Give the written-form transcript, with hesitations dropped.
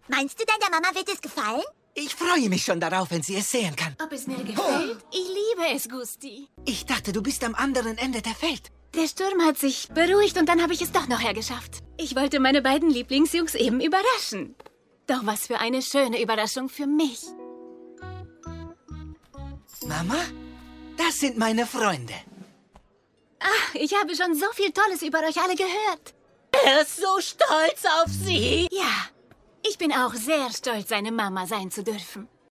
Meinst du, deiner Mama wird es gefallen? Ich freue mich schon darauf, wenn sie es sehen kann. Ob es mir gefällt? Ich liebe es, Gusti. Ich dachte, du bist am anderen Ende der Welt. Der Sturm hat sich beruhigt und dann habe ich es doch noch hergeschafft. Ich wollte meine beiden Lieblingsjungs eben überraschen. Doch was für eine schöne Überraschung für mich. Mama, das sind meine Freunde. Ach, ich habe schon so viel Tolles über euch alle gehört. Er ist so stolz auf Sie. Ja, ich bin auch sehr stolz, seine Mama sein zu dürfen.